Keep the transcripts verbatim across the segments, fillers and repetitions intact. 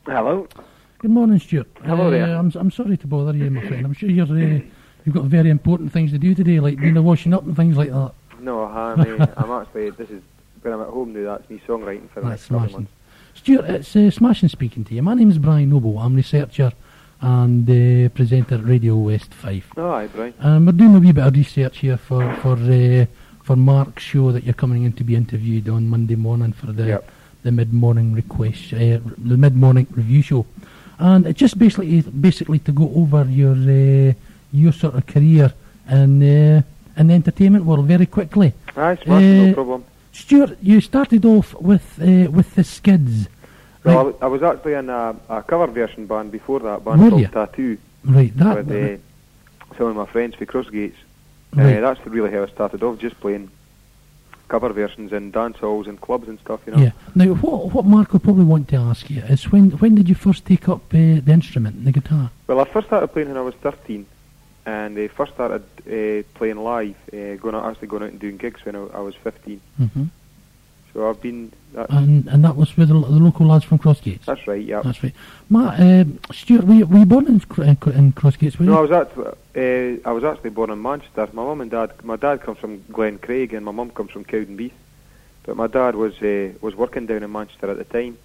Hello. Good morning, Stuart. Hello uh, there. I'm, I'm sorry to bother you, my friend. I'm sure you're, uh, you've got very important things to do today, like doing the washing up and things like that. No, I'm, uh, I'm actually, this is, when I'm at home now, that's me songwriting for the That's next couple of smashing. months. Stuart, it's uh, smashing speaking to you. My name's Brian Noble. I'm researcher and uh, presenter at Radio West five. Oh, aye, Brian. Um, we're doing a wee bit of research here for for uh, for Mark's show that you're coming in to be interviewed on Monday morning for the Yep. the mid-morning request, uh, the mid-morning review show, and it's just basically basically to go over your uh, your sort of career in uh, in the entertainment world very quickly. Aye, smashing, Uh, no problem. Stuart, you started off with uh, with the Skids, Well, I, right? w- I was actually in a, a cover version band before that, band Were called you? Tattoo, Right, that. with uh, some of my friends for Crossgates. Right. Uh, that's really how I started off, just playing cover versions in dance halls and clubs and stuff, you know. Yeah. Now, what what Mark will probably want to ask you is when when did you first take up uh, the instrument, the guitar? Well, I first started playing when I was thirteen, and I uh, first started uh, playing live, uh, going out, actually going out and doing gigs when I, I was fifteen. Mm-hmm. So I've been, that's, And and that was with the, lo- the local lads from Crossgates. that's right, yeah. That's right. Matt, uh, Stuart, were you, were you born in, Cro- in, Cro- in Crossgates? Were you? No, I was actually, uh, I was actually born in Manchester. My mum and dad, my dad comes from Glen Craig and my mum comes from Cowdenbeath. But my dad was uh, was working down in Manchester at the time.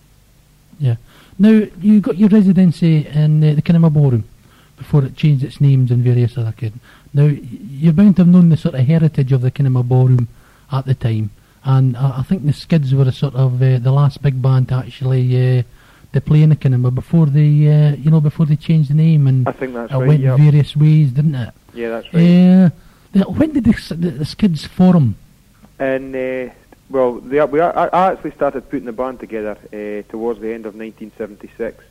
Yeah. Now you got your residency in uh, the Kinema Ballroom before it changed its names and various other kids. Now y- you're bound to have known the sort of heritage of the Kinema Ballroom at the time, and I, I think the Skids were a sort of uh, the last big band to actually uh, to play in the Kinema before they uh, you know before they changed the name and I think that's it right, went yeah. various ways, didn't it? Yeah, that's right. Uh, the, when did the, s- the, the Skids form? And, uh, well, they, we, I, I actually started putting the band together uh, towards the end of nineteen seventy-six.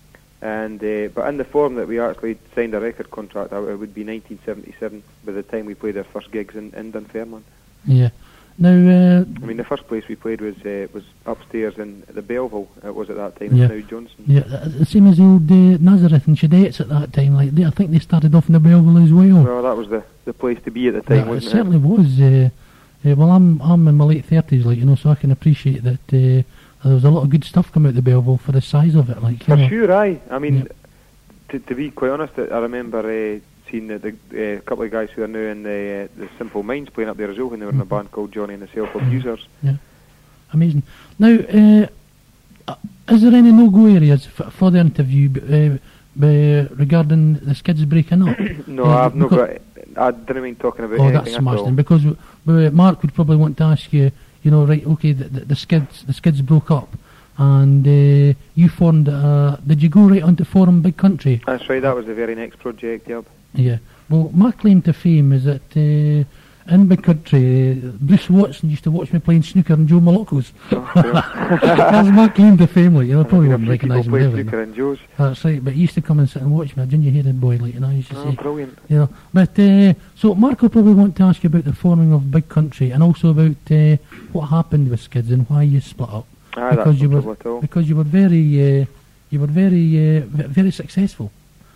And uh, But in the form that we actually signed a record contract, uh, it would be nineteen seventy-seven by the time we played our first gigs in, in Dunfermline. Yeah. Now, uh, I mean, the first place we played was uh, was upstairs in the Belleville. It was at that time. Yeah. It's now Johnson. yeah, uh, the same as the old uh, Nazareth and Shadettes at that time. Like they, I think they started off in the Belleville as well. Well, that was the, the place to be at the time, Yeah, it wasn't certainly was. Uh, uh, well, I'm I'm in my late thirties, like you know, so I can appreciate that uh, there was a lot of good stuff come out the Belleville for the size of it. Like you For know. sure, aye. I mean, Yeah. to, to be quite honest, I remember uh, seeing the, the uh, couple of guys who are now in the uh, the Simple Minds playing up there as well when they were in a Mhm. band called Johnny and the Self-Abusers. Yeah, amazing. Now, uh, uh, is there any no-go areas f- for the interview b- uh, b- regarding the Skids breaking up? No, Yeah, I've not because- got. I didn't mean talking about Oh, anything that's at all. smashing. Because w- w- Mark would probably want to ask you, you know, right? Okay, the, the, the Skids, the Skids broke up, and uh, you formed. Uh, did you go right on to form Big Country? That's right. That was the very next project. Yep. Yeah. Well, my claim to fame is that uh, in Big Country, uh, Bruce Watson used to watch me playing snooker and Joe Malocco's. Oh, cool. That's my claim to fame, like, you know, probably A wouldn't few people recognise me played there. like, snooker and Joe's. That's right, but he used to come and sit and watch me, a ginger-headed boy, like, you know, he used to Oh, say, brilliant. you know. But, uh, so Mark will probably want to ask you about the forming of Big Country and also about uh, what happened with Skids and why you split up. Aye, that's because no you were trouble at all. because you were very uh, you were very uh, v- very successful.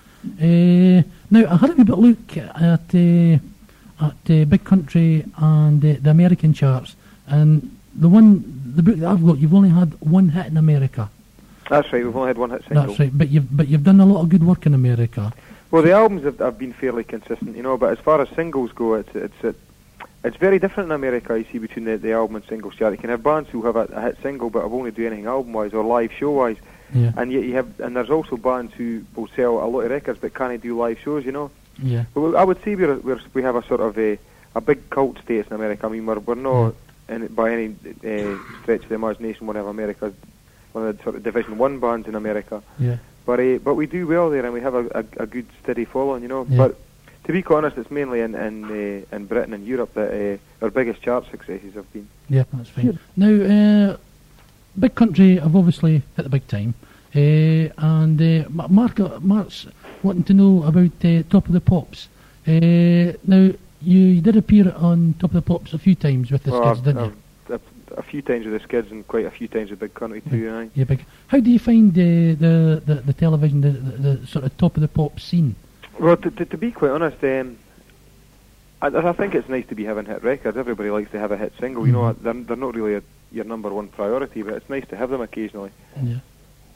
Uh, now I had a wee bit look at uh, at uh, Big Country and uh, the American charts, and the one the book that I've got, you've only had one hit in America. That's right. We've only had one hit single. That's right, but you've but you've done a lot of good work in America. Well, the albums have, have been fairly consistent, you know. But as far as singles go, it's it's it, it's very different in America. You see, between the, the album and singles chart, you can have bands who have a, a hit single, but have only do anything album-wise or live show-wise, Yeah, and yet you have and there's also bands who will sell a lot of records but can't do live shows, you know. yeah, Well, I would say we're, we're we have a sort of a a big cult status in America. I mean, we're we're not in it by any uh, stretch of the imagination one of America's one of the sort of Division One bands in America. yeah. But uh, but we do well there, and we have a, a, a good steady following, you know. Yeah. But to be quite honest, it's mainly in in, uh, in Britain and Europe that uh, our biggest chart successes have been. Yeah, that's fine. Now, uh, Big Country have obviously hit the big time, uh, and uh, Ma- Mark, uh, Mark's wanting to know about uh, Top of the Pops. Uh, now, you, you did appear on Top of the Pops a few times with the Well, Skids, I've- didn't you? I've- A, a few times with the Skids and quite a few times with Big Country too. Aye. Yeah, big. How do you find uh, the, the the television, the, the, the sort of Top of the Pops scene? Well, to, to, to be quite honest, um, I, I think it's nice to be having hit records. Everybody likes to have a hit single. You know, Mhm. they're, they're not really a, your number one priority, but it's nice to have them occasionally. Yeah.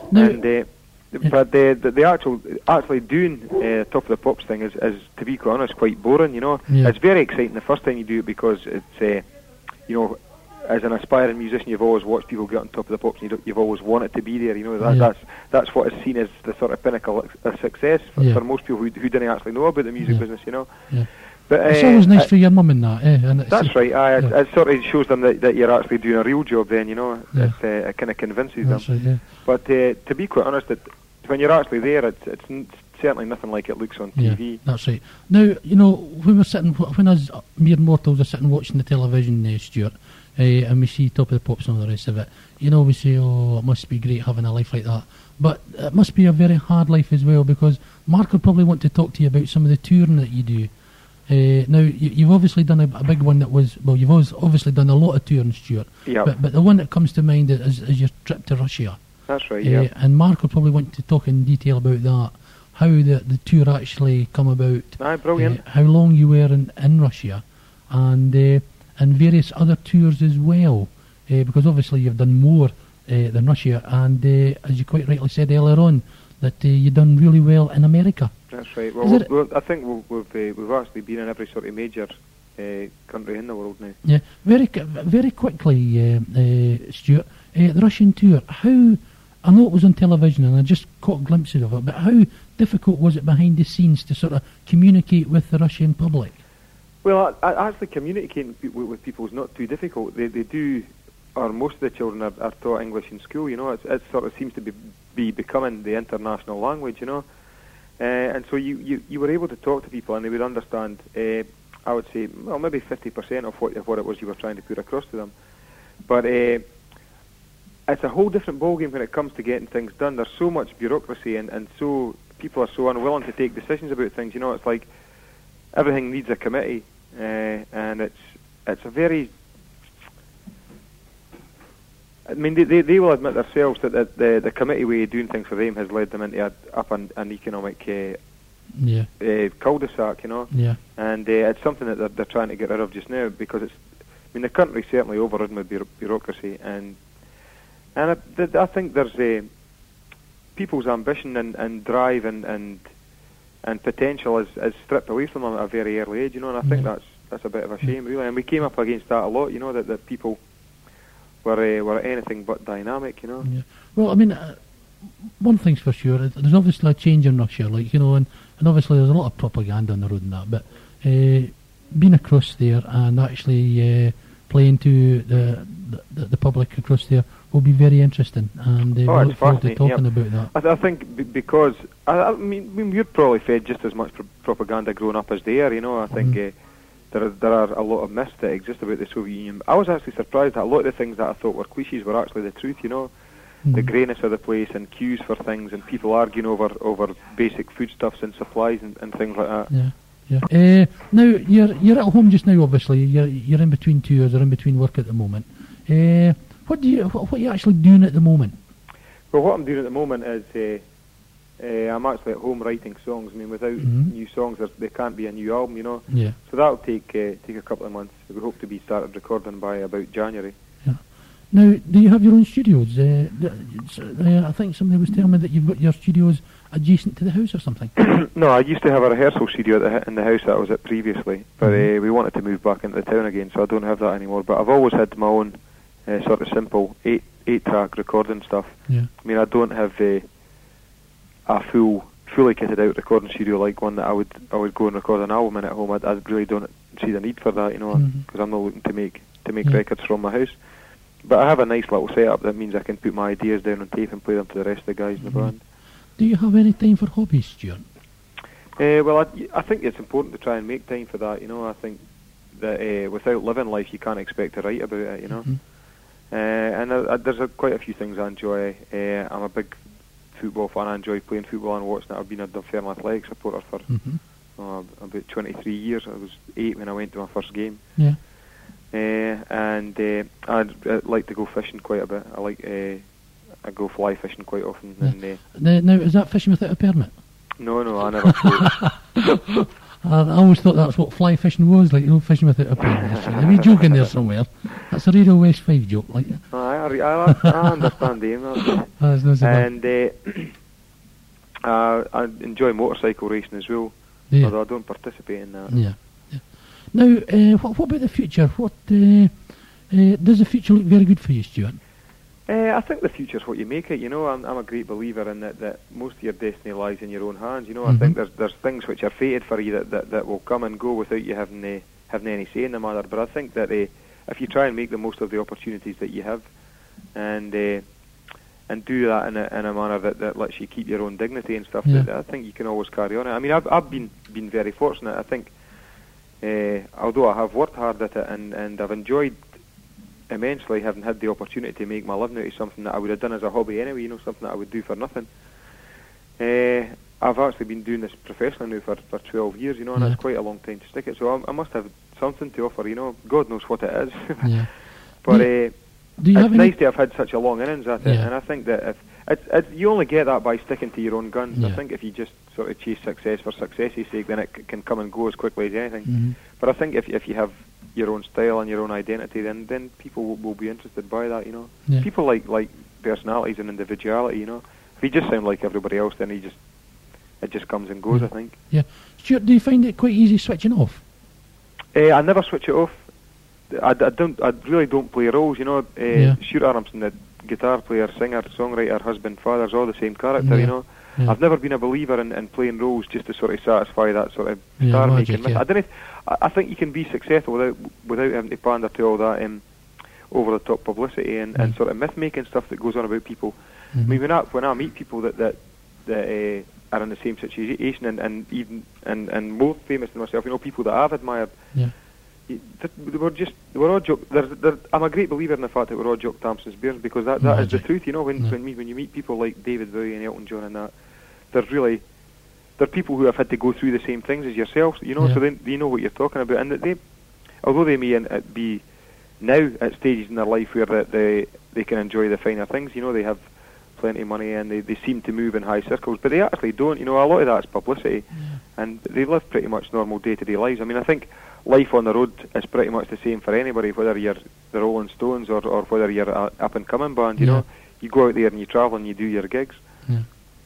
Now, and uh, but the, the the actual actually doing uh, Top of the Pops thing is, is, to be quite honest, quite boring. You know, Yeah. it's very exciting the first time you do it because it's, uh, you know, as an aspiring musician, you've always watched people get on Top of the Pops, and you don't, you've always wanted to be there. You know, that, Yeah. that's that's what is seen as the sort of pinnacle of success for, Yeah. for most people who, who didn't actually know about the music Yeah. business. You know, Yeah. but It's uh, always nice uh, for your mum and that, eh? And it's, that's right. Aye, it, yeah. it sort of shows them that, that you're actually doing a real job. Then you know, Yeah. it, uh, it kind of convinces That's them. right, yeah. But uh, to be quite honest, it, when you're actually there, it's, it's n- certainly nothing like it looks on T V. Yeah, that's right. Now, you know, when we're sitting, when us mere mortals are sitting watching the television, uh, Stuart, uh, and we see Top of the Pops and all the rest of it, you know, we say, oh, it must be great having a life like that. But it must be a very hard life as well, because Mark would probably want to talk to you about some of the touring that you do. Uh, now, you, you've obviously done a, a big one that was, well, you've always, obviously done a lot of touring, Stuart. Yeah, But, but the one that comes to mind is, is your trip to Russia. that's right. Uh, Yeah, And Mark will probably want to talk in detail about that, how the, the tour actually come about, aye, brilliant. uh, how long you were in, in Russia, and uh, and various other tours as well, uh, because obviously you've done more uh, than Russia, and uh, as you quite rightly said earlier on, that uh, you've done really well in America. That's right. Is Well, it- we've, we've, I think we've we've, uh, we've actually been in every sort of major uh, country in the world now. Yeah, very qui- very quickly, uh, uh, Stuart, uh, the Russian tour, how, I know it was on television and I just caught glimpses of it, but how difficult was it behind the scenes to sort of communicate with the Russian public? Well, I, I actually communicating pe- with, with people is not too difficult. They they do, or most of the children are, are taught English in school. You know, it's, it sort of seems to be be becoming the international language. You know, uh, and so you, you, you were able to talk to people and they would understand. Uh, I would say, well, maybe fifty percent of what of what it was you were trying to put across to them. But uh, it's a whole different ballgame when it comes to getting things done. There's so much bureaucracy and, and so people are so unwilling to take decisions about things. You know, it's like everything needs a committee, uh, and it's it's a very. I mean, they, they, they will admit themselves that the, the the committee way of doing things for them has led them into a, up an, an economic uh, Yeah, uh, cul-de-sac. You know. yeah, And uh, it's something that they're, they're trying to get rid of just now because it's, I mean, the country's certainly overridden with bureau- bureaucracy, and and I, th- I think there's uh, people's ambition and, and drive and, and and potential is, is stripped away from them at a very early age, you know, and I think Yeah. that's that's a bit of a shame, really. And we came up against that a lot, you know, that, that people were uh, were anything but dynamic, you know. yeah. Well, I mean, uh, one thing's for sure, uh, there's obviously a change in Russia, like, you know, and, and obviously there's a lot of propaganda on the road and that, but uh, being across there and actually uh, playing to the, the the public across there will be very interesting, and uh, Oh, we it's look forward to fascinating, talking yep. about that. I, th- I think b- because I, I mean, I mean we're probably fed just as much pro- propaganda growing up as they are. You know, I think Mhm. uh, there are, there are a lot of myths that exist about the Soviet Union. I was actually surprised that a lot of the things that I thought were cliches were actually the truth. You know, the Mhm. greyness of the place and queues for things and people arguing over over basic foodstuffs and supplies and, and things like that. Yeah, yeah. Uh, now you're you're at home just now. Obviously, you're you're in between tours or in between work at the moment. Uh, what do you what, what are you actually doing at the moment? Well, what I'm doing at the moment is uh, uh, I'm actually at home writing songs. I mean, without Mhm. new songs, there, there can't be a new album. You know. Yeah. So that'll take uh, take a couple of months. We hope to be started recording by about January. Now, do you have your own studios? Uh, th- it's, uh, I think somebody was telling me that you've got your studios adjacent to the house or something. No, I used to have a rehearsal studio at the, h- in the house that I was at previously, but Mhm. uh, we wanted to move back into the town again, so I don't have that anymore. But I've always had my own uh, sort of simple eight eight track recording stuff. Yeah. I mean, I don't have uh, a full fully kitted out recording studio like one that I would I would go and record an album in at home. I, I really don't see the need for that, you know, because Mhm. I'm not looking to make to make Yeah. records from my house. But I have a nice little setup that means I can put my ideas down on tape and play them to the rest of the guys in the Mhm. band. Do you have any time for hobbies, Stuart? Uh, well, I, I think it's important to try and make time for that. You know, I think that uh, without living life, you can't expect to write about it. You know, Mhm. uh, and I, I, there's a, quite a few things I enjoy. Uh, I'm a big football fan. I enjoy playing football and watching it. I've been a Dunfermline Athletic supporter for Mhm. uh, about twenty-three years. I was eight when I went to my first game. Yeah. Uh, and uh, I'd, I'd like to go fishing quite a bit. I like uh, I go fly fishing quite often. Yeah. And uh, Now, now, is that fishing without a permit? no, no, I never float. I, I always thought that's what fly fishing was, like, you know, fishing without a pen. Are we joking there somewhere? That's a Radio West five joke, like. I, I, I, I understand the email. That's not so bad. And uh, uh, I enjoy motorcycle racing as well, Yeah. although I don't participate in that. Yeah. yeah. Now, uh, what, what about the future? What uh, uh, does the future look very good for you, Stuart? Uh, I think the future's what you make it. You know, I'm, I'm a great believer in that, that most of your destiny lies in your own hands. You know, Mhm. I think there's there's things which are fated for you that, that, that will come and go without you having uh, having any say in the matter. But I think that uh, if you try and make the most of the opportunities that you have, and uh, and do that in a, in a manner that, that lets you keep your own dignity and stuff, Yeah. that, I think you can always carry on. I mean, I've I've been been very fortunate. I think, uh, although I have worked hard at it and, and I've enjoyed immensely having had the opportunity to make my living out of something that I would have done as a hobby anyway, you know, something that I would do for nothing. Uh, I've actually been doing this professionally now for, for twelve years, you know, and Yeah. that's quite a long time to stick it, so I, I must have something to offer, you know, God knows what it is. Yeah. But Do- uh, Do you it's have any? nice to have had such a long innings at it, Yeah. and I think that if it's, it's, you only get that by sticking to your own guns. Yeah. I think if you just sort of chase success for success's sake, then it c- can come and go as quickly as anything. Mhm. But I think if if you have your own style and your own identity, then then people will, will be interested by that. You know, Yeah. people like like personalities and individuality. You know, if you just sound like everybody else, then you just it just comes and goes. Yeah. I think. Yeah. Stuart, do you find it quite easy switching off? Uh, I never switch it off. I, I don't. I really don't play roles. You know, uh, Yeah. Stuart Adamson, the guitar player, singer, songwriter, husband, father, is all the same character. Yeah. You know, Yeah. I've never been a believer in, in playing roles just to sort of satisfy that sort of Yeah, star magic, making. myth. yeah. I don't. I, I think you can be successful without without having to pander to all that um, over the top publicity and, and Mm. sort of myth making stuff that goes on about people. Mhm. I mean, when I when I meet people that that that uh, are in the same situation and, and even and, and more famous than myself, you know, people that I've admired. Yeah. y- th- They were just, they were all joke. There's, there, I'm a great believer in the fact that we're all Jock Thompson's bears, because that, that is the Magic. truth. You know, when Yeah. when, me, when you meet people like David Bowie and Elton John and that, there's really they're people who have had to go through the same things as yourself. You know, Yeah. so they they know what you're talking about, and that they, although they may in, uh, be now at stages in their life where that they they can enjoy the finer things. You know, they have plenty of money and they, they seem to move in high circles, but they actually don't. You know, a lot of that's publicity, and they live pretty much normal day-to-day lives. I mean, I think life on the road is pretty much the same for anybody, whether you're the Rolling Stones or, or whether you're a up-and-coming band. You Yeah. know, you go out there and you travel and you do your gigs. Yeah.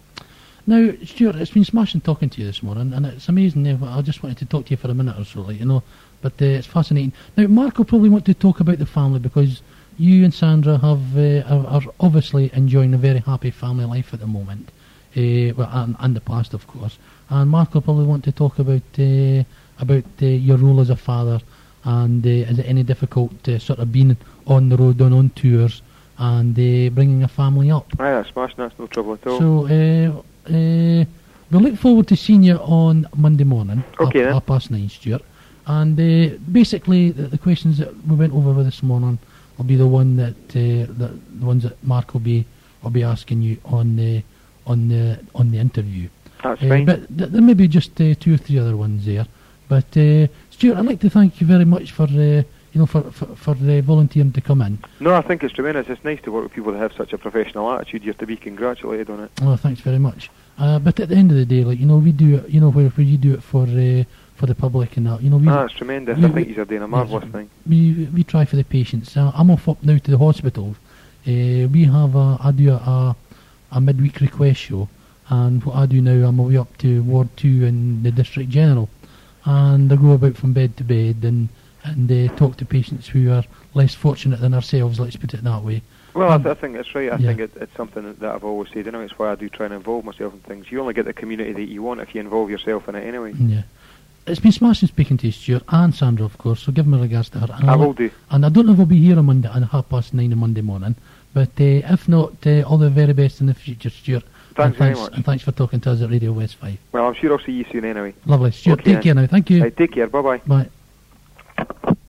Now, Stuart, it's been smashing talking to you this morning, and it's amazing. uh, I just wanted to talk to you for a minute or so, like, you know, but uh, it's fascinating. Now, Mark will probably want to talk about the family, because you and Sandra have uh, are, are obviously enjoying a very happy family life at the moment, uh, well, and, and the past, of course. And Mark will probably want to talk about uh, about uh, your role as a father, and uh, is it any difficult uh, sort of being on the road and on tours and uh, bringing a family up? Aye, that's smashing. That's no trouble at all. So, uh, uh, we look forward to seeing you on Monday morning, Okay, half, then. half past nine, Stuart. And uh, basically, the, the questions that we went over with this morning will be the one that uh, the, the ones that Mark will be will be asking you on the on the on the interview. That's Uh, fine. but th- there may be just uh, two or three other ones there. But uh, Stuart, I'd like to thank you very much for uh, you know for for, for uh, volunteering to come in. No, I think it's tremendous. It's nice to work with people that have such a professional attitude. You're to be congratulated on it. Oh, thanks very much. Uh, but at the end of the day, like, you know, we do it, you know, where, where you do it for uh, for the public and that, you know, we Ah, it's tremendous. we- I think we- you're doing a yes, marvellous thing. we we try for the patients. Uh, I'm off up now to the hospital. Uh, we have a, I do a, a midweek request show, and what I do now, I'm away up to Ward Two in the District General, and I go about from bed to bed and and uh, talk to patients who are less fortunate than ourselves. Let's put it that way. Well, Um, I, th- I think that's right. I yeah. think it, it's something that, that I've always said. You know, it's why I do try and involve myself in things. You only get the community that you want if you involve yourself in it anyway. Yeah. It's been smashing speaking to you, Stuart, and Sandra, of course, so give my regards to her. And I I'll- will do. And I don't know if I'll be here on Monday at half past nine on Monday morning, but uh, if not, uh, all the very best in the future, Stuart. Thanks and very thanks, much. And thanks for talking to us at Radio West five. Well, I'm sure I'll see you soon anyway. Lovely. Stuart, Okay, take care now. Thank you. Right, take care. Bye-bye. Bye.